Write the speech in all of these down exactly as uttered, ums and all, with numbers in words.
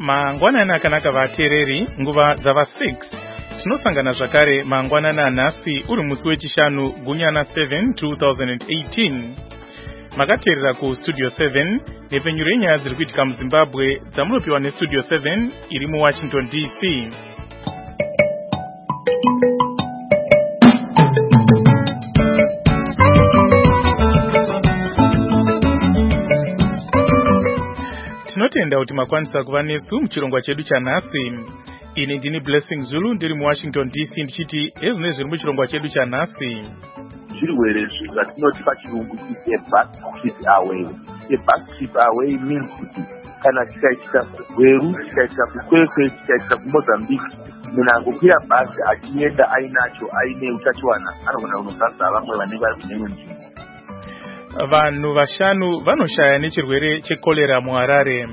mangwanani akanaka vateereri, nguva dzava six tinosangana zvakare mangwanani anhasi uri musi wechishanu gunyana seven two thousand eighteen. Makateerera kustudio seven nepfenyuro yenyaya dziri kuitika muZimbabwe dzamunopiwa nestudio seven iri muWashington D C. Tinotenda kuti makwanisa kuva nesu muchirongwa chedu chanhasi. Ini ndini Blessing Zulu ndiri muWashington D C ndichiti ezvino zviri muchirongwa chedu chanhasi. Zvirwere zvatinoti pachirungu kuti a basket away. A basket away means kuti kana tikaitika kugweru, tikaitika kukwekwe, tikaitika kuMozambique, munhu angokwira bhazi achienda ainacho aine utachiwana anogona kunozadza vamwe vanenge vari kuneimwe nzvimbo. Vanhu vashanu vanoshaya nechirwere chekorera muHarare.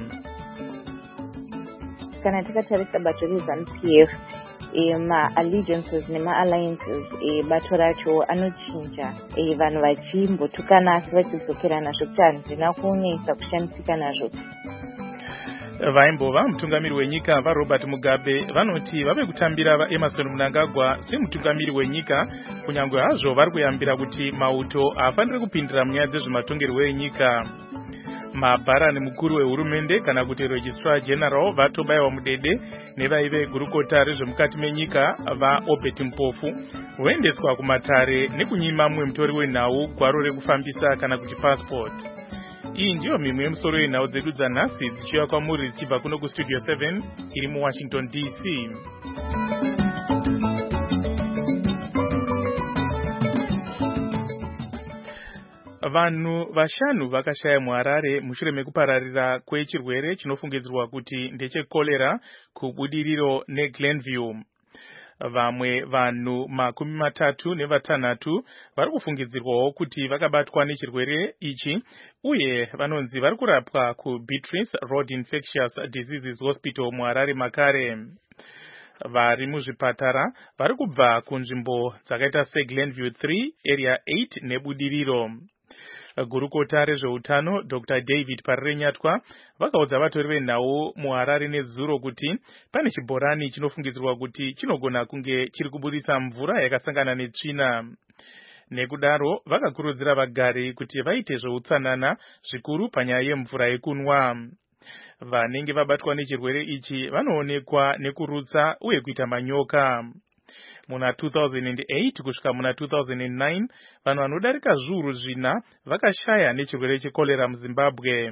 Kana takatarisa bato reZANU P F ma-allegiances nema-alliances bato racho anochinja vanhu vachimbotukana asi vachidzokera nazvo kuti handina kunyaisa kushandisika nazvo. Vaimbova mutungamiri wenyika vaRobert Mugabe vanoti vave kutambira vaEmerson Mnangagwa semutungamiri wenyika, kunyange hazvo vari kuyambira kuti mauto haafaniri kupindira munyaya dzezvematongerwo enyika. Mabharani mukuru wehurumende kana kuti registrar general vatobayiwa mudede nevaive gurukota rezvemukati menyika vaObert Mpofu voendeswa kumatare nekunyima mumwe mutori wenhau gwaro rekufambisa kana kuti passport. Iyi ndiyo mimwe yemusoro yenhau dzedu dzanhasi dzichiuya kwamuri dzichibva kuno kustudio seven iri muWashington D C. Vanhu vashanu vakashaya muHarare mushure mekupararira kwechirwere chinofungidzirwa kuti ndechekorera kubudiriro neGlenview. Vamwe vanhu makumi matatu nevatanhatu vari kufungidzirwawo kuti vakabatwa nechirwere ichi uye vanonzi vari kurapwa kuBeatrice Road Infectious Diseases Hospital muHarare makare. Vari muzvipatara vari kubva kunzvimbo dzakaita seGlenview three, Area eight nebudiriro. Gurukota rezveutano Doctor David Parirenyatwa vakaudza vatori venhau muHarare nezuro kuti pane chibhorani chinofungidzirwa kuti chinogona kunge chiri kuburitsa mvura yakasangana netsvina. Nekudaro vakakurudzira vagari kuti vaite zveutsanana zvikuru panyaya yemvura yekunwa. Vanenge vabatwa nechirwere ichi vanoonekwa nekurutsa uye kuita manyoka. Muna two thousand eight kusvika muna two thousand nine vanhu vanodarika zviuru zvina vakashaya nechirwere chekorera muZimbabwe.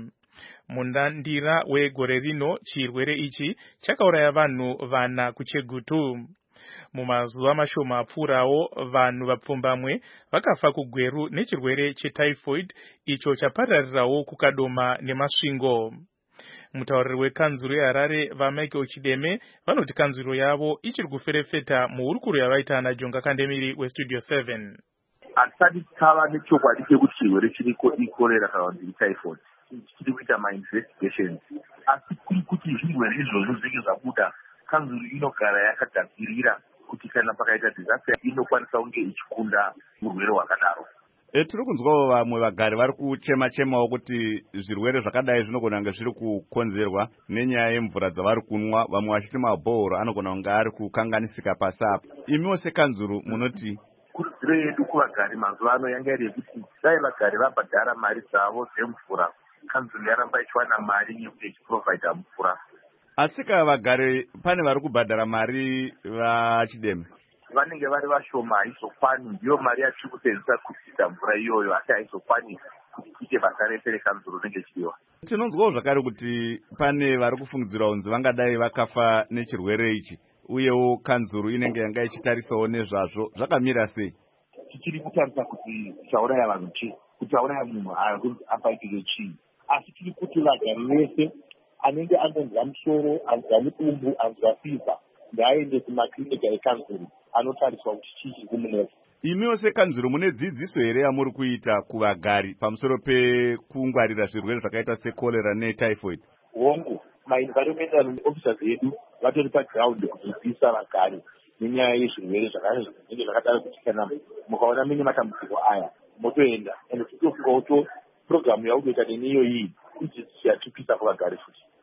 Mundandira wegore rino chirwere ichi chakauraya vanhu vana kuChegutu. Mumazuva mashoma apfuurawo vanhu vapfumbamwe vakafa kugweru nechirwere chetyphoid icho chapararirawo kukadoma nemasvingo. Mutauriri wekanzuro yeHarare vaMichael Chideme vanoti kanzuro yavo ichiri kuferefeta muhurukuro yavaita naJonga Kandemiri westudio seven. Hatisati tava nechokwadi chekuti chirwere chiriko ikorera kana kuti typhoid. Tiri kuita ma-investigations. Asi kuri kuti zvirwere izvozvo zvinge zvabuda, kanzuro inogara yakagadzirira kuti kana pakaita disaster inokwanisa kunge ichikunda urwere hwakadaro. E, tiri kunzwawo vamwe vagari vari kuchema-chemawo kuti zvirwere zvakadai zvinogona kunge zviri kukonzerwa nenyaya yemvura dzavari kunwa, vamwe vachiti mabhoro anogona kunge ari kukanganisika pasi apa. Imiwo sekanzuro munoti? Kurudziro yedu kuvagari mazuva ano yanga iri yekuti dai vagari vabhadhara mari dzavo dzemvura, kanzuro yaramba ichiwana mari yekuti ichiprovhaidha mvura. Asi kana vagari pane vari kubhadhara mari vaChideme? Vanenge vari vashoma, haizokwani. Ndiyo mari yatiri kusenzesa kutsida mvura iyoyo, asi haizokwani kuti tiite basa rese rekanzuro rinenge chidiwa. Tinonzwawo zvakare kuti pane vari kufungidzirwa kunzi vangadai vakafa nechirwere ichi, uyewo kanzuro inenge yanga ichitarisawo nezvazvo. Zvakamira sei? Tichiri kutarisa kuti tichauraya vanhu chii, kuti auraya munhu apaitike chii. Asi tiri kuti vagari vese anenge anonzwa musoro, anzwa mudumbu, anzwa fivha, ngaaende kumaklinika ekanzuro anotariswa kuti chii chiri kumunesa. Imiwo sekanzuro mune dzidziso here yamuri kuita kuvagari pamusoro pekungwarira zvirwere zvakaita sekorera netyphoid? Hongu, ma-environmental officers edu vatori paground kudzidzisa vagari nenyaya yezvirwere zvinenge zvakadaro kuti kana mukaona mine matambudziko aya motoenda ende titofunga kuti programu yaunoita neniyo iyi idzidziso yatipisa kuvagari futi.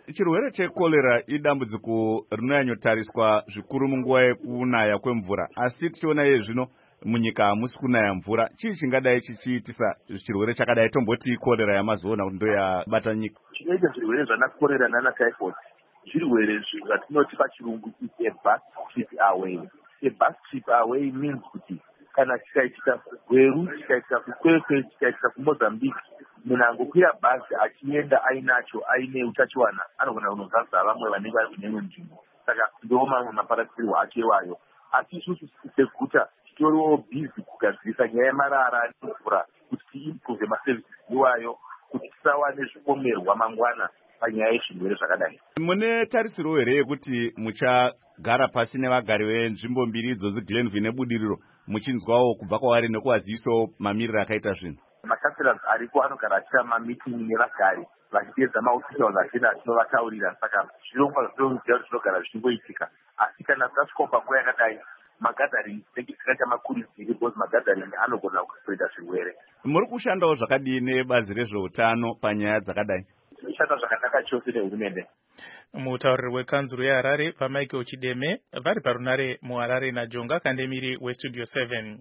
chirwere chekorera idambudziko rinonyanyotariswa zvikuru munguva yekunaya kwemvura, asi tichiona iye zvino munyika hamusi kunaya mvura. Chii chingadai chichiitisa chirwere chakadai, tomboti korera yamazoona kuti ndo yabata nyika? Chinoita zvirwere zvana korera nana typhoid zvirwere zvatinoti pachirungu is a bus trip away. A bus trip away means kuti kana chikaitika kugweru, chikaitika kukwekwe, chikaitika kumozambique, munhu angokwira bhazi achienda ainacho aine utachiwana anogona kunozadza vamwe vanenge vari kuneimwe nzvimbo. Saka ndo mamwe maparatirwo ake iwayo. Asi isusu seguta titoriwo bhizi kugadzirisa nyaya yemarara nemvura kuti tiimprove maservices iwayo kuti tisawane zvipomerwa mangwana panyaya yezvirwere zvakadai. Mune tarisiro here yekuti muchagara pasi nevagari venzvimbo mbiri idzodzi Glenview nebudiriro muchinzwawo kubva kwavari nekuvazivisawo mamiriro akaita zvinhu? Makanselas ariko anogara achiita mamitingi nevagari vachipedza maofficials achida achinovataurira. Saka zvirongwa zvinoziva kuti zvinogara zvichingoitika, asi kana tasvika panguva yakadai magadharingi tinenge tisikaita makurudziri because magadharingi anogona kuspreada zvirwere. Muri kushandawo zvakadii nebazi rezveutano panyaya dzakadai? Tinoshanda zvakanaka chose nehurumende. Mutauriri wekanzuro yeHarare paMichael Chideme vari parunare muHarare naJonga Kandemiri weStudio seven.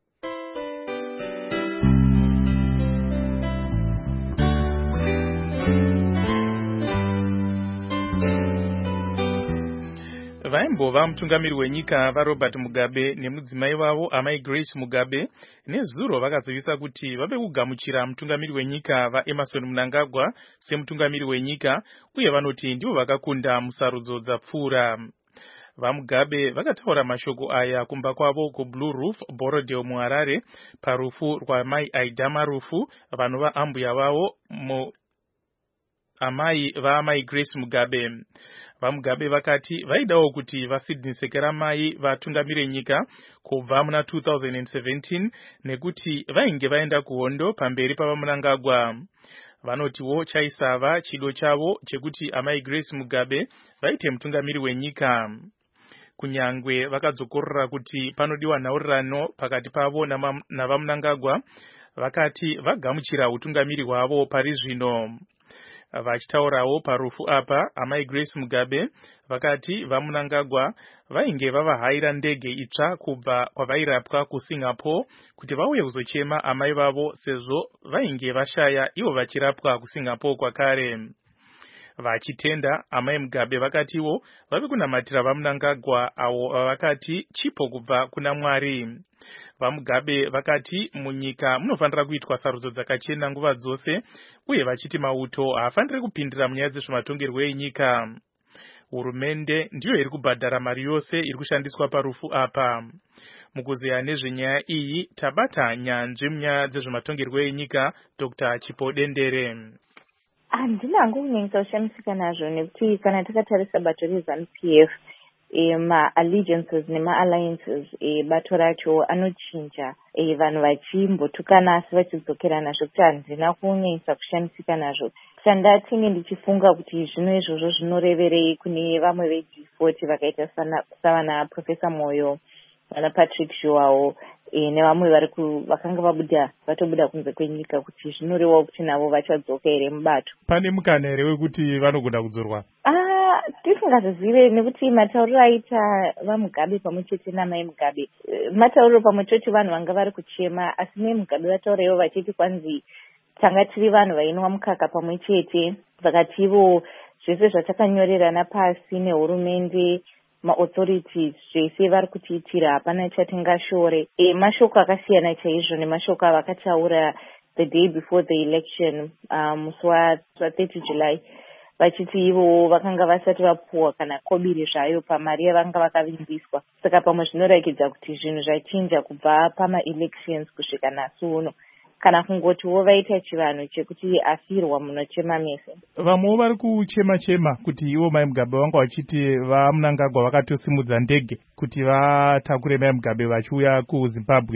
Vaimbova mutungamiri wenyika vaRobert Mugabe nemudzimai wavo amai Grace Mugabe nezuro vakazivisa kuti vave kugamuchira mutungamiri wenyika vaEmerson Mnangagwa semutungamiri wenyika, uye vanoti ndivo vakakunda musarudzo dzapfuura. VaMugabe vakataura mashoko aya kumba kwavo kuBlue Roof Borodale muHarare parufu rwamai Aida Marufu vanova ambuya vavo amai vaamai Grace Mugabe. VaMugabe vakati vaidawo kuti vaSydney Sekeramai vatungamire nyika kubva muna two thousand seventeen nekuti vainge vaenda kuhondo pamberi pavaMnangagwa. Vanotiwo chaisava chido chavo chekuti amai Grace Mugabe vaite mutungamiri wenyika. Kunyangwe vakadzokorora kuti panodiwa nhaurirano pakati pavo navaMnangagwa, vakati vagamuchira utungamiri hwavo pari zvino. Vachitaurawo parufu apa amai Grace Mugabe vakati vaMnangagwa vainge vavahaira ndege itsva kubva kwavairapwa kuSingapore kuti vauye kuzochema amai vavo sezvo vainge vashaya ivo vachirapwa kuSingapore kwakare. Vachitenda amai Mugabe vakatiwo vave kunamatira vaMnangagwa avo vakati chipo kubva kuna Mwari. VaMugabe vakati munyika munofanira kuitwa sarudzo dzakachena nguva dzose, uye vachiti mauto haafaniri kupindira munyaya dzezvematongerwo enyika. Hurumende ndiyo iri kubhadhara mari yose iri kushandiswa parufu apa. Mukuzeya nezvenyaya iyi tabata nyanzvi munyaya dzezvematongerwo enyika Doctor Chipo Dendere. Handinango kunyanyisa kushamisika nazvo nekuti kana takatarisa bato reZANU P F E, ma-allegiances nema-alliances e, bato racho anochinja e, vanhu vachimbotukana asi vachidzokera nazvo kuti handina kunyanyisa kushamisika nazvo. Chandatinge ndichifunga kuti zvino izvozvo zvinoreverei kune vamwe veG forty vakaita savana Professor Moyo, vana Patrick Joao e, nevamwe vari vakanga vabuda vatobuda kunze kwenyika, kuti zvinorevawo kuti navo vachadzoka here mubato. Pane mukana here wekuti vanogona kudzorwa? Ah, tisingazive nekuti matauriro aita vaMugabe pamwe chete namai Mugabe, matauriro pamwe chete vanhu vanga vari kuchema, asi mai Mugabe vataurawo vachiti kwanzi tanga tiri vanhu vainwa mukaka pamwe chete, vakati ivo zvese zvatakanyorerana pasi nehurumende maauthorities zvese vari kutiitira hapana chatingashore. E, mashoko akasiyana chaizvo nemashoko avakataura the day before the election, musi um, wa thirty July, vachiti ivo vakanga vasati vapuwa kana kobiri zvayo pamari yavanga vakavimbiswa. Saka pamwe zvinorakidza kuti zvinhu zvachinja kubva pama-elections kusvika nhasi uno, kana kungotiwo vaita chivanhu chekuti afirwa munochema mese. Vamwewo vari kuchema-chema kuti ivo mai Mugabe vanga vachiti vaMnangagwa vakatosimudza ndege kuti vatakure mai Mugabe vachiuya kuZimbabwe.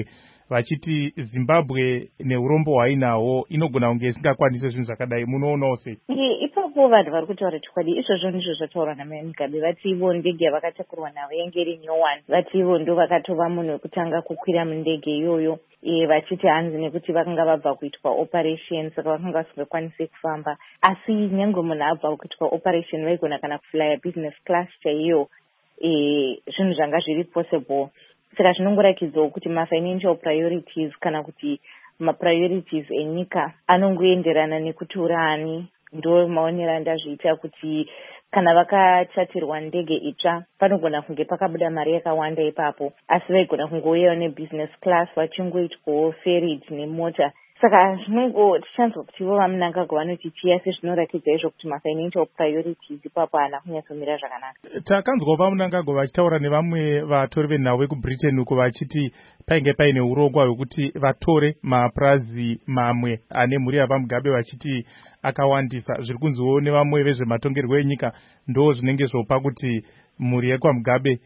vachiti Zimbabwe neurombo hwainahwo inogona kunge isingakwanise zvinhu zvakadai. Munoonawo sei? Ipapo vanhu vari kutaura chokwadi. Izvozvo ndizvo zvataurwa naMugabe. Vati ivo ndege yavakatakurwa nayo yange iri nyowani. Vati ivo ndo vakatova munhu wekutanga kukwira mundege iyoyo. E, vachiti hanzi nekuti vakanga vabva kuitwa operation saka vakanga vasingakwanise kufamba. Asi nyange munhu abva kuitwa operation vaigona kana kuflya business class chaiyo. E, zvinhu zvanga zviri possible. Saka zvinongorakidzawo kuti mafinancial priorities kana kuti mapriorities enyika anongoenderana nekuti urani. Ndo maonero andazviita kuti kana vakachatirwa ndege itsva panogona kunge pakabuda mari yakawanda ipapo, asi vaigona kungouyawo nebusiness class vachingoitwawo ferried nemota. Saka zvinongo tichanzwa kuti vo vaMnangagwa vanoti chiya sezvinorakidza izvo kuti mafinancial priorities ipapo haana kunyatsomira zvakanaka. Takanzwa vaMnangagwa vachitaura nevamwe vatori venhau vekuBritain uko vachiti painge paine urongwa hwekuti vatore mapurazi mamwe ane mhuri yaVaMugabe vachiti akawandisa. Zviri kunziwo nevamwe vezvematongerwo enyika ndo zvinenge zvopa kuti mhuri yekwaMugabe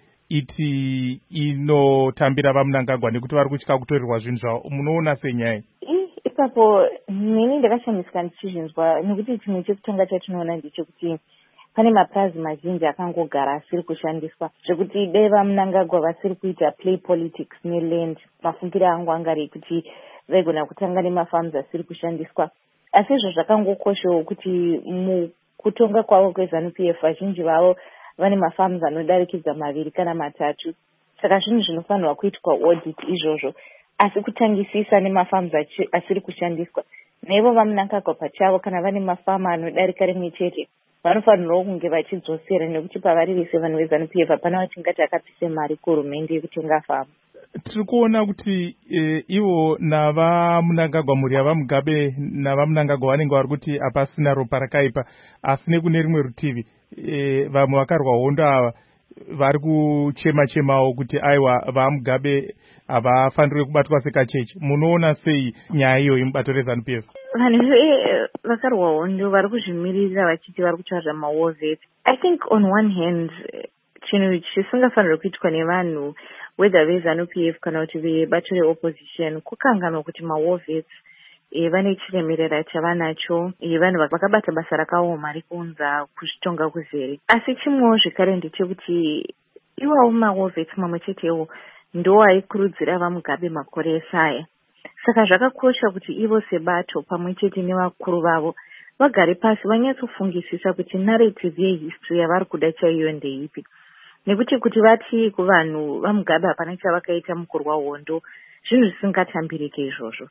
iti inotambira vaMnangagwa nekuti vari kutya kutorerwa zvinhu zvavo. Munoona senyaya? Ipapo nini ndakashamisika ndichizvinzwa nekuti chimwe chekutanga chatinoona ndechekuti pane mapurazi mazhinji akangogara asiri kushandiswa zvekuti dai vaMnangagwa vasiri kuita play politics neland mafungiro angu angari kuti vaigona kutanga nemafarms asiri kushandiswa. Asi izvo zvakangokoshawo kuti mukutonga kwavo kweZANU-P F vazhinji vavo vane mafarms anodarikidza maviri kana matatu. Saka zvinhu zvinofanirwa kuitwa audit izvozvo, asi kutangisisa nemafarms asiri kushandiswa. Naivo vaMnangagwa pachavo kana vane mafama anodarika rimwe chete vanofanirwa kunge vachidzosera nekuti pavari vese vanhu veZANU-P F hapana vachingati akapise mari kuhurumende yekutenga fama. Tiri kuona kuti e, ivo navaMnangagwa mhuri yaVaMugabe navaMnangagwa vanenge vari kuti hapasina ropa rakaipa, asi nekune rimwe rutivi e, vamwe vakarwa hondo ava vari kuchema-chemawo kuti aiwa vaMugabe havafanirwi kubatwa sekachechi. Munoona sei nyaya iyo imubato reZANU-P F? Vanhu vakarwa hondo vari kuzvimirira vachiti vari kutsvaga mawar vet. I think on one hand chinhu chisingafanirwi kuitwa nevanhu whether veZANU-P F kana kuti vebato reopposition kukanganwa kuti mawar vets e, vane chiremerera chavanacho, e, vanhu vakabata basa rakaoma rikunza kuzvitonga kuzere. Asi chimwewo zvekare ndechekuti iwawo mawar vets mamwe chetewo ndo aikurudzira vaMugabe makore esaya. Saka zvakakosha kuti ivo sebato pamwe chete nevakuru vavo vagare pasi vanyatsofungisisa kuti narrative yehistory yavari kuda chaiyo ndeipi. Nekuti kuti vati kuvanhu vaMugabe hapana chavakaita mukurwa hondo zvinhu zvisingatambirike izvozvo.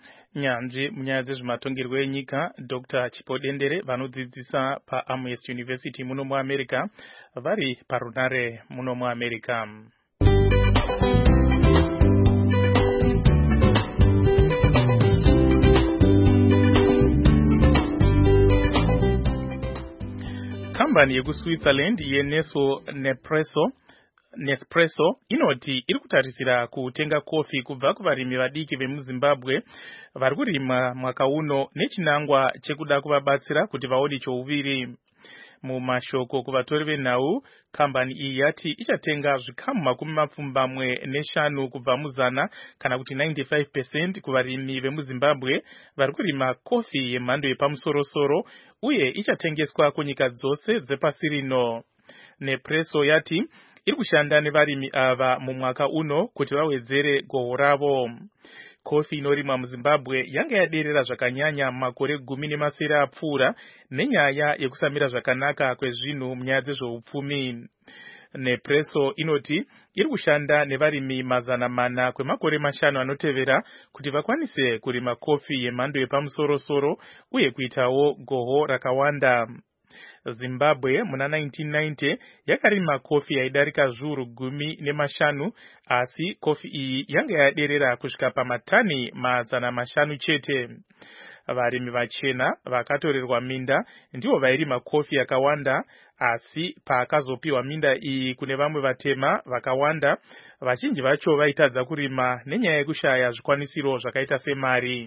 Nyanzvi munyaya dzezvematongerwo enyika Doctor Chipo Dendere vanodzidzisa paAmherst University muno muAmerica vari parunare muno muAmerica. Kambani yekuSwitzerland yeNeso Nespresso Nespresso inoti iri kutarisira kutenga kofi kubva kuvarimi vadiki vemuZimbabwe vari kurima mwaka uno nechinangwa chekuda kuvabatsira kuti vaone chouviri. Mumashoko kuvatori venhau, kambani iyi yati ichatenga zvikamu makumi mapfumbamwe neshanu kubva muzana kana kuti ninety-five percent kuvarimi vemuZimbabwe vari kurima kofi yemhando yepamusoro-soro uye ichatengeswa kunyika dzose dzepasi rino. Nespresso yati iri kushanda nevarimi ava mumwaka uno kuti vawedzere goho ravo. Kofi inorimwa muZimbabwe yanga yaderera zvakanyanya makore gumi nemasere apfuura nenyaya yekusamira zvakanaka kwezvinhu munyaya dzezveupfumi. Nespresso inoti iri kushanda nevarimi mazana mana kwemakore mashanu anotevera kuti vakwanise kurima kofi yemhando yepamusoro-soro uye kuitawo goho rakawanda. Zimbabwe muna nineteen ninety yakarima kofi yaidarika zviuru gumi nemashanu, asi kofi iyi yanga yaderera kusvika pamatani mazana mashanu chete. Varimi vachena vakatorerwa minda ndivo vairima kofi yakawanda, asi paakazopiwa minda iyi kune vamwe vatema vakawanda, vazhinji vacho vaitadza kurima nenyaya yekushaya zvikwanisiro zvakaita semari.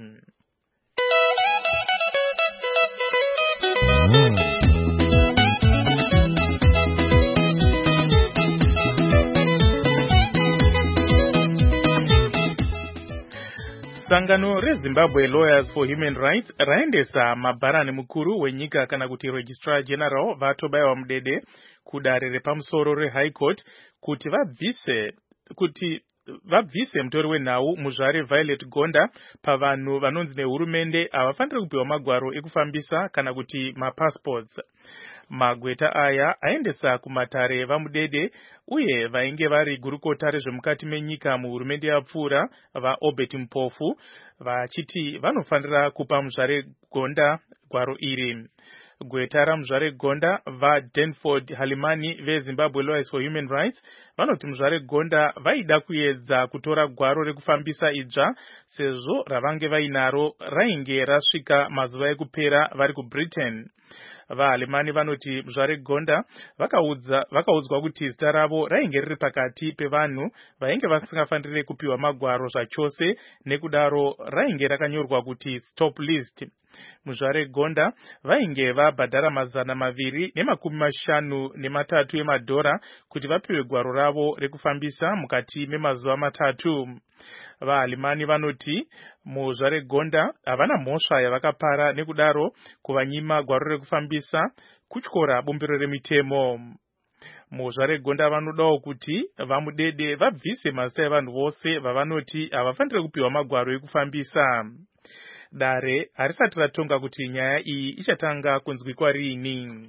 Sangano reZimbabwe Lawyers for Human Rights raendesa mabharani mukuru wenyika kana kuti Registrar General Vatobayiwa Mudede kudare repamusoro reHigh Court kuti vabvise kuti vabvise mutori wenhau muzvare Violet Gonda pavanhu vanonzi nehurumende havafaniri kupiwa magwaro ekufambisa kana kuti mapassports. Magweta aya aendesa kumatare vaMudede uye vainge vari gurukota rezvemukati menyika muhurumende yapfuura vaObert Mpofu vachiti vanofanira kupa muzvare Gonda gwaro iri. Gweta ramuzvare Gonda vaDenford Halimani veZimbabwe Lawyers for Human Rights vanoti muzvare Gonda vaida kuedza kutora gwaro rekufambisa idzva sezvo ravange vainaro rainge rasvika mazuva ekupera vari kuBritain. VaHalimani vanoti muzvare Gonda vakaudzwa vakaudzwa kuti zita ravo rainge riri pakati pevanhu vainge vasingafaniri kupiwa magwaro zvachose nekudaro rainge rakanyorwa kuti stop list. Muzvare Gonda vainge vabhadhara mazana maviri nemakumi mashanu nematatu emadhora kuti vapiwe gwaro ravo rekufambisa mukati memazuva matatu. VaHalimani vanoti muzvare Gonda havana mhosva yavakapara nekudaro kuvanyima gwaro rekufambisa kutyora bumbiro remitemo. Muzvare Gonda vanodawo kuti vaMudede vabvise mazita evanhu vose vavanoti havafaniri kupiwa magwaro ekufambisa. Dare harisati ratonga kuti nyaya iyi ichatanga kunzwikwa rini.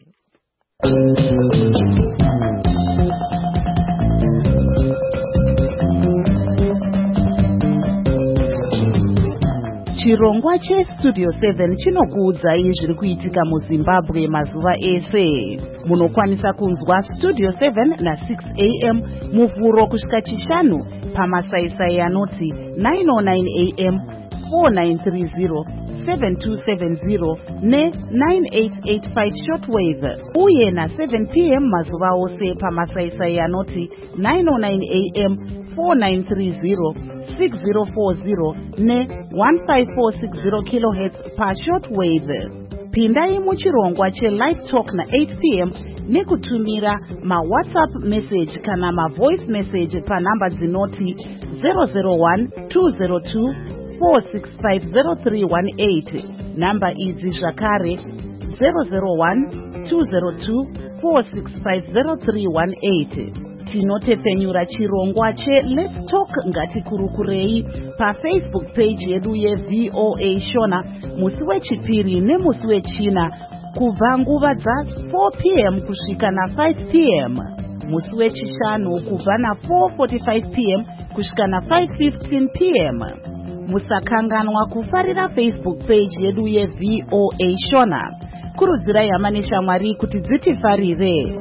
Chirongwa cheStudio seven chinokuudzai zviri kuitika muZimbabwe mazuva ese. Munokwanisa kunzwa Studio seven na six a m muvhuro kusvika chishanu pamasaisai anoti nine oh nine a m, four nine three zero, seven two seven zero ne nine eight eight five shortwave uye na seven p m mazuva ose pamasaisai anoti nine oh nine a m, four nine three zero, six zero four zero ne one five four six zero kilohertz pa shortwave. Pindai muchirongwa cheLive Talk na eight p m nekutumira ma WhatsApp message kana ma voice message pa namba dzinoti zero zero one two zero two four six five zero three one eight. Namba idzi zvakare zero zero one two zero two four six five zero three one eight. Tinotepfenyura chirongwa che Let's Talk ngatikurukurei pa Facebook page yedu ye V O A Shona musi wechipiri nemusi wechina kubva nguva dza four p m kusvika na five p m, musi wechishanu kubva na four forty-five p m kusvika na five fifteen p m. Musakanganwa kufarira Facebook page yedu ye V O A Shona. Kurudzirai hama neshamwari kuti dzitifarire.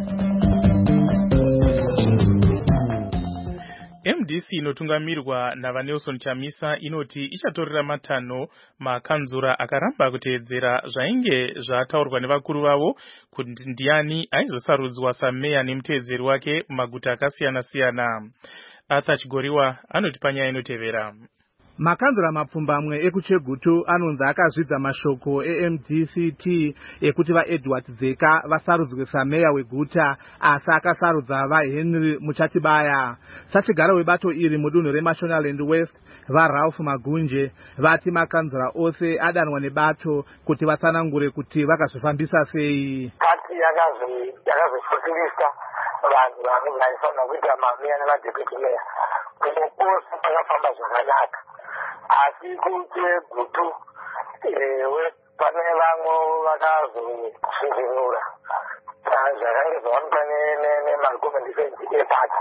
M D C inotungamirwa navaNelson Chamisa inoti ichatorera matanho makanzura akaramba kuteedzera zvainge zvataurwa nevakuru vavo kuti ndiani aizosarudzwa sameya nemuteedzeri wake mumaguta akasiyana-siyana. Arthur Chigoriwa anoti panyaya inotevera. Makanzura mapfumbamwe ekuChegutu anonzi akazvidza mashoko e-M D C T ekuti vaEdward Dzeka vasarudzwe sameya weguta asi akasarudza vaHenry Muchatibaya. Sachigaro webato iri mudunhu reMashonaland West vaRalph Magunje vati makanzura ose adanwa nebato kuti vatsanangure kuti vakazofambisa sei. Pati yakazofukirisa vanhu vanofana kuita mameya nemadhepiti meya kumukosi pakafamba zvakanaka. Asi kuChegutu pane vamwe vakazosvinura zvakange zvaonekwa neMargoma Defense epati.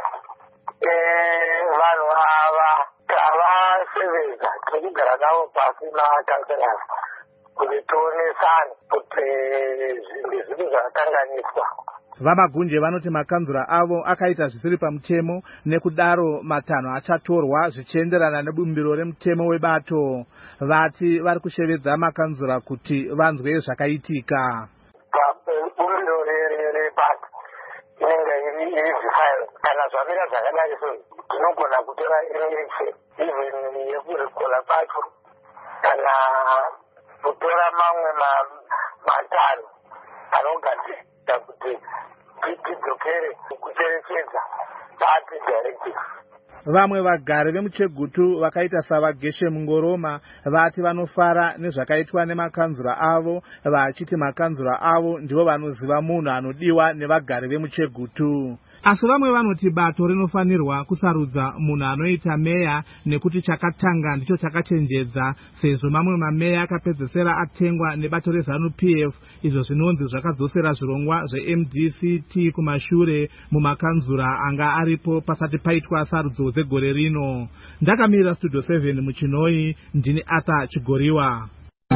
Vanhu ava tavasevenza tikugara navo pasi nakanselas kuti tionesane kuti zvinhu zviri zvakakanganiswa. VaMagunje vanoti makanzura avo akaita zvisiri pamutemo nekudaro matanho achatorwa zvichienderana nebumbiro remutemo webato. Vati vari kushevedza makanzura kuti vanzwe zvakaitika. Bumbiro rebato inenge iri zvifairo kana zvamira zvakadai so tinogona kutora election even yekurekola bato kana kutora mamwe matanho anogadzirira kuti tidzokere kucherechedza party directive. Vamwe vagari vemuchegutu vakaita savageshe mungoroma vati vanofara nezvakaitwa nemakanzura avo, vachiti makanzura avo ndivo vanoziva munhu anodiwa nevagari vemuchegutu. Asi vamwe vanoti bato rinofanirwa kusarudza munhu anoita meya nekuti chakatanga ndicho chakachenjedza, sezvo mamwe mameya akapedzesera atengwa nebato rezanu P F, izvo zvinonzi zvakadzosera zvirongwa zve-M D C T kumashure mumakanzura anga aripo pasati paitwa sarudzo dzegore rino. Ndakamirira Studio seven muChinoi, ndini Arthur Chigoriwa.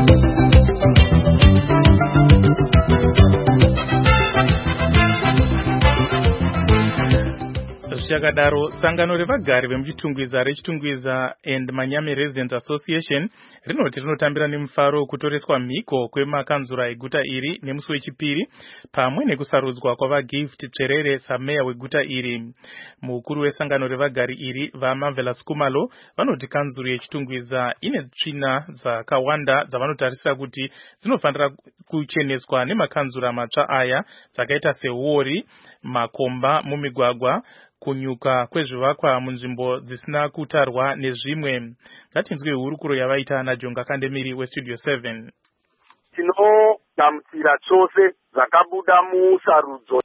Zvichakadaro, sangano revagari vemuchitungwiza rechitungwiza and Manyame Residents Association rinoti rinotambira nemufaro kutoreswa mhiko kwemakanzura eguta iri nemusi wechipiri pamwe nekusarudzwa kwavaGift Cherere sameya weguta iri. Mukuru wesangano revagari iri vaMamvela Skumalo vanoti kanzuru yechitungwiza ine tsvina dzakawanda dzavanotarisira kuti dzinofanira kucheneswa nemakanzura matsva aya dzakaita sehuori, makomba mumigwagwa, kunyuka kwezvivakwa munzvimbo dzisina kutarwa nezvimwe. Ngatinzwe hurukuro yavaita naJonga Kandemiri weStudio seven. Tinogamuchira chose zvakabuda musarudzo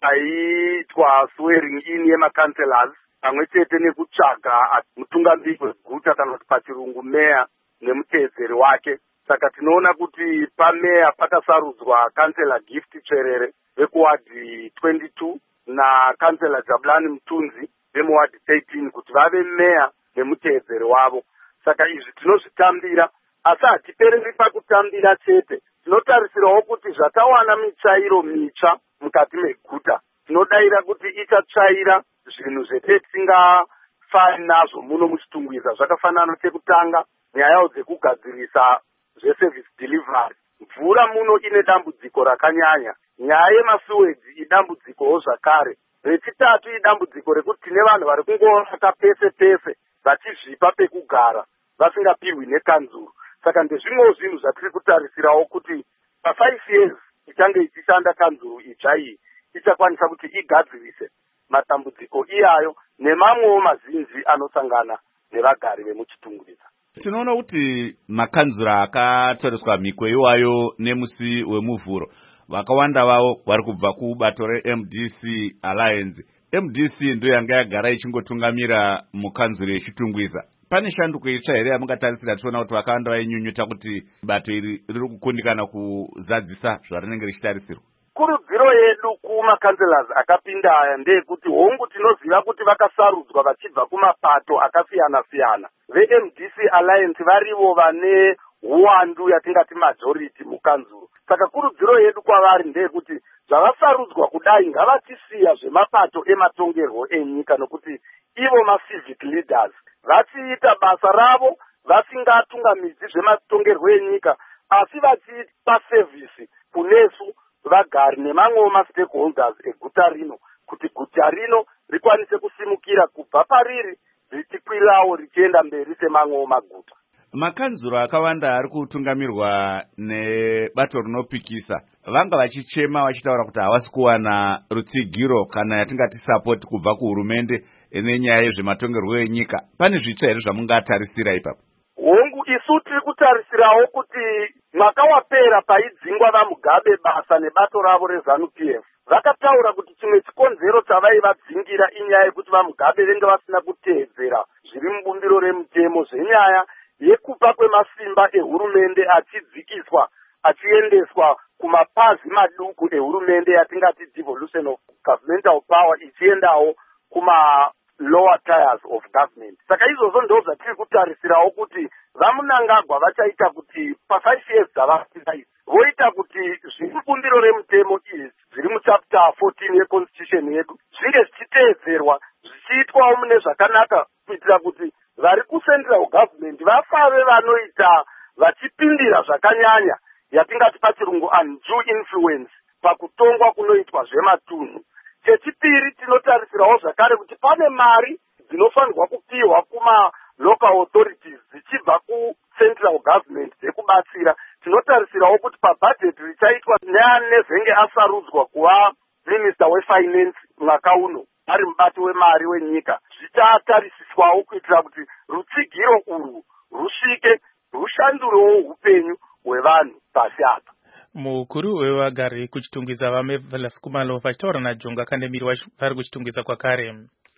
aiitwa swearing in yemakanselors pamwe chete nekutsvaga mutungamiri weguta kana kuti pachirungu meya nemuteedzeri wake. Saka tinoona kuti pameya pakasarudzwa kansela Gift Cherere vekuwadhi twenty-two na kansela Jabulani Mtunzi vemuwadhi thirteen kuti vave meya nemuteedzeri wavo. Saka izvi tinozvitambira, asi hatipereri pakutambira chete. Tinotarisirawo kuti zvatawana mitsvairo mitsva mukati meguta, tinodaira kuti ichatsvaira zvinhu zvetisingafani nazvo muno muchitungwiza, zvakafanana sekutanga nyaya dzekugadzirisa zveservice delivery. Mvura muno ine dambudziko rakanyanya, nyaya yemasiwedzi idambudzikowo zvakare. Rechitatu idambudziko rekuti tine vanhu vari kungoonaka pese pese vachizvipa pekugara vasingapiwi nekanzuru. Saka ndezvimwewo zvinhu zvatiri kutarisirawo kuti pa-five years ichange ichishanda kanzuru itsva iyi ichakwanisa kuti igadzirise matambudziko iyayo nemamwewo mazhinji anosangana nevagari vemuchitungwiza. Tinoona kuti makanzura akatoreswa mhiko iwayo nemusi wemuvhuro vakawanda vavo vari kubva kubato re-M D C Alliance. M D C ndo yanga yagara ichingotungamira mukanzuro yechitungwiza. Pane shanduko itsva here yamungatarisira? Tiona kuti vakawanda vainyunyuta kuti bato iri riri kukundikana kuzadzisa zvarinenge richitarisirwa. Kurudziro yedu kumakanselors akapinda aya ndeyekuti hongu tinoziva kuti vakasarudzwa vachibva kumapato akasiyana siyana. Ve-M D C Alliance varivo vane huwandu yatingati majority mukanzuru. Saka kurudziro yedu kwavari ndeyekuti zvavasarudzwa kudai ngavachisiya zvemapato ematongerwo enyika, nokuti ivo ma-civic leaders vachiita basa ravo vasingatungamidzi zvematongerwo enyika, asi vachipa service kunesu vagari nemamwewo ma-stakeholders eguta rino, kuti guta rino rikwanise kusimukira kubva pariri richikwirawo richienda mberi semamwewo maguta. Makanzuro akawanda ari kutungamirwa nebato rinopikisa vanga vachichema vachitaura kuti havasi kuwana rutsigiro kana yatingati support kubva kuhurumende nenyaya yezvematongerwo enyika. Pane zvitsva here zvamungatarisira ipapo? Hongu isu tiri kutarisirawo kuti mwaka wapera paidzingwa vaMugabe basa nebato ravo rezanu P F, vakataura kuti chimwe chikonzero chavaivadzingira inyaya yekuti vaMugabe venge vasina kuteedzera zviri mubumbiro remutemo zvenyaya yekupa kwemasimba ehurumende achidzikiswa achiendeswa kumapazi maduku ehurumende yatingati devolution of governmental power ichiendawo kuma lower tiers of government. Saka izvozvo ndo zvatiri kutarisirawo kuti vaMunangagwa vachaita kuti pa-five years dzavapinda idzi voita kuti zviri bumbiro remutemo izvi zviri muchapter fourteen yeconstitution yedu zvinge zvichiteedzerwa, zvichiitwawo mune zvakanaka, kuitira kuti vari kucentral government vafave vanoita vachipindira zvakanyanya yatingati pachirungu undue influence pakutongwa kunoitwa zvematunhu. Chechipiri, tinotarisirawo zvakare kuti pane mari dzinofanirwa kupiwa kuma local authorities dzichibva kucentral government dzekubatsira. Tinotarisirawo kuti pabudget richaitwa neanezenge asarudzwa kuva minister wefinance mwaka uno ari mubato wemari wenyika, tichatarisiswawo kuitira kuti rutsigiro urwu rusvike rushandurewo upenyu hwevanhu pasi apa. Mukuru wevagari kuchitungwiza vame Velaskumalo vachitaura naJonga Kandemiri vari kuchitungwiza kwakare.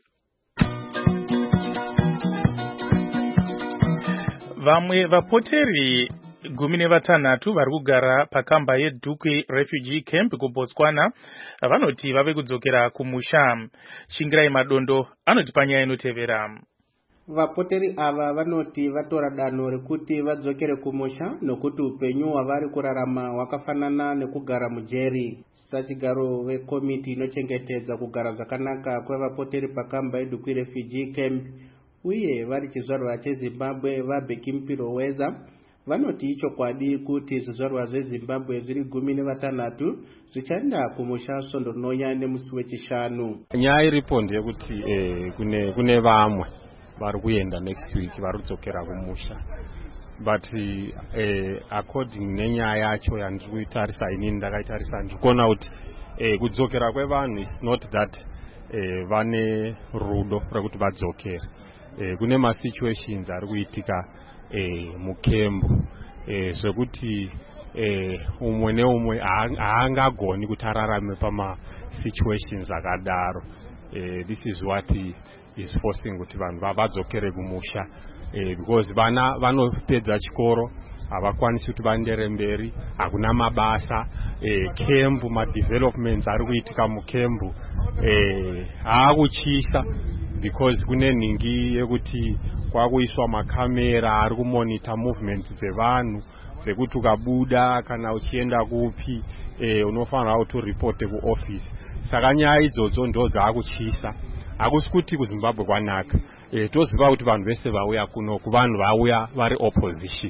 Vamwe vapoteri gumi nevatanhatu vari kugara pakamba yeDukwi Refugee Camp kuBotswana vanoti vave kudzokera kumusha. Shingirai Madondo anoti panyaya inotevera. Vapoteri ava vanoti vatora danho rekuti vadzokere kumusha nokuti upenyu hwavari kurarama hwakafanana nekugara mujeri. Sachigaro vekomiti inochengetedza kugara zvakanaka kwevapoteri pakamba yeDukwi Refugee Camp uye vari chizvarwa cheZimbabwe vaBheki Mpiro Weza vanoti ichokwadi kuti zvizvarwa zveZimbabwe zviri gumi nevatanhatu zvichaenda kumusha Sondonhonya nemusi wechishanu. Nyaya iripo ndeyekuti eh, kune kune vamwe vari kuenda next week vari kudzokera kumusha, but eh, according nenyaya yacho yandiri kuitarisa inini ndakaitarisa ndikuona kuti eh, kudzokera kwevanhu is not that eh, vane rudo rekuti vadzokere. Eh, kune ma situations ari kuitika eh, mukembu eh, zvekuti eh, umwe neumwe haangagoni kuti ararame pama situations akadaro. Eh, this is what is forcing kuti vanhu vadzokere kumusha eh, because vana vanopedza chikoro havakwanisi kuti vaendere mberi, hakuna mabasa, eh, kembu madevelopments ari kuitika mukembu eh, haakuchisa because kune ningi yekuti kwakuiswa makamera ari kumonita movements dzevanhu dzekuti ukabuda kana uchienda kupi eh, unofanira kuti uripote kuoffice. Saka nyaya idzodzo ndo dzaakuchisa. Hakusi kuti kuZimbabwe kwanaka. Eh, toziva kuti vanhu vese vauya kuno kuvanhu vauya vari opposition.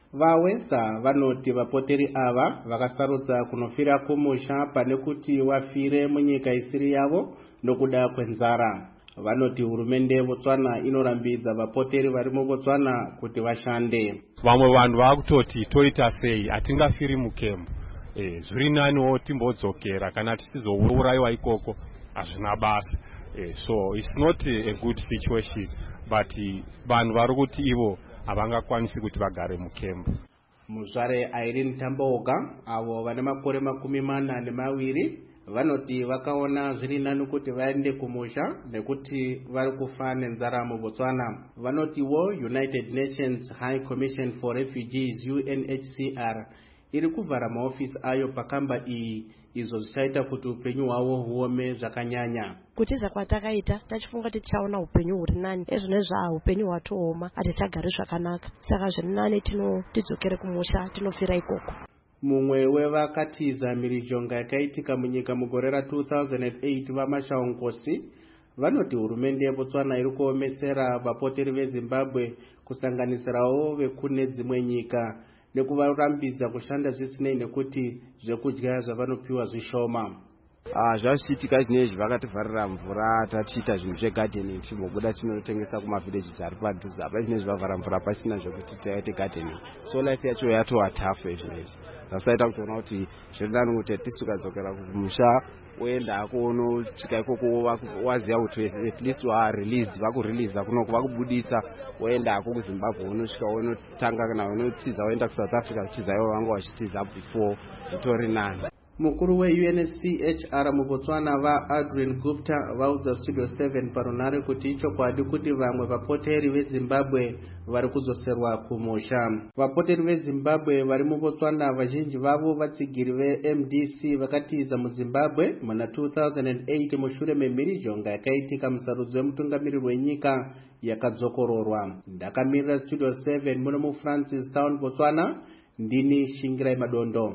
Vaweza vanoti vapoteri ava vakasarudza kunofira kumusha pane kuti wafire munyika isiri yavo nokuda kwenzara. Vanoti hurumende yeBotswana inorambidza vapoteri vari muBotswana kuti vashande. Vamwe vanhu vakutoti toita sei hatingafiri mukembu. Eh, zviri naniwo timbodzokera kana tisizourayiwa ikoko hazvina basa. Eh, so it's not a good situation, but vanhu vari kuti ivo havangakwanisi kuti vagare mukembu. Muzvare Irene Tamboga avo vane makore makumi mana nemaviri vanoti vakaona zviri nani kuti vaende kumusha nekuti vari kufa nenzara muBotswana. Vanotiwo United Nations High Commission for Refugees U N H C R iri kuvhara maofisi ayo pakamba iyi, izvo zvichaita kuti upenyu hwavo huome zvakanyanya. Kutiza kwatakaita tachifunga tichaona upenyu huri nani, ezvinezva upenyu hwatooma hatichagari zvakanaka, saka zviri nani tino tidzokere kumusha tinofira ikoko. Mumwe wevakatiza mhirizhonga yakaitika munyika mugore ra two thousand eight vaMashao Nkosi vanoti hurumende yeBotswana iri kuomesera vapoteri veZimbabwe kusanganisirawo vekune dzimwe nyika nekuvarambidza kushanda zvisinei nekuti zvekudya zvavanopiwa zvishoma. Ah, zvazvichitika zvinezvi vakativharira mvura tatiita zvinhu zvegardening timbobuda tinotengesa kumavillages ari padhuze apa. Zvinezvi vavhara mvura pasina zvekuti taite gardening, so life yacho yatova tough zvinezvi. Zvasaita kutoona kuti zviri nani kuti atisi tukadzokera kumusha uenda hako unosvika ikoko waziva kuti at least wareleased, vakureleasa kunoko vakubudisa uenda hako kuZimbabwe unosvika unotanga kana unotiza uenda kuSouth Africa uchiza ivo vanga vachitiza before zvitori nani. Mukuru we-U N H C R muBotswana vaAdrian Gupta vaudza Studio seven parunare kuti ichokwadi kuti vamwe vapoteri veZimbabwe vari kudzoserwa kumusha. Vapoteri veZimbabwe vari muBotswana vazhinji vavo vatsigiri veM D C vakatiza muZimbabwe muna two thousand eight mushure memhirizhonga yakaitika musarudzo wemutungamiriri wenyika yakadzokororwa. Ndakamirira Studio seven muno muFrancis Town, Botswana. Ndini Shingirai Madondo.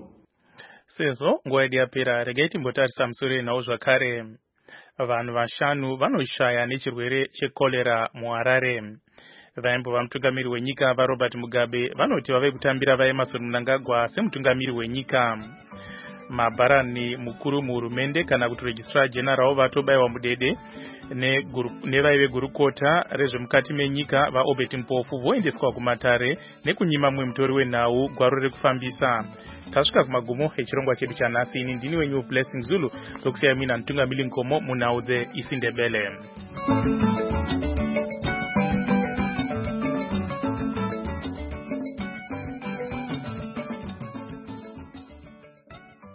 Sezvo nguva yedu yapera, regai timbotarisa musoro nawo zvakare. Vanhu vashanu vanoshaya nechirwere chekolera muHarare. Vaimbova mutungamiri wenyika vaRobert Mugabe vanoti vave kutambira vaEmmerson Mnangagwa semutungamiri wenyika. Mabharani mukuru muhurumende kana kuti registrar general vatobayiwa mudede nevaive gurukota rezvemukati menyika vaObert Mpofu voendeswa kumatare nekunyima mumwe mutori wenhau gwaro rekufambisa. Tasvika kumagumo echirongwa chedu chanhasi. Ini ndini wenyu Blessing Zulu, lokusiyai mina mutungamiri Nkomo munhau dzeIsindebele.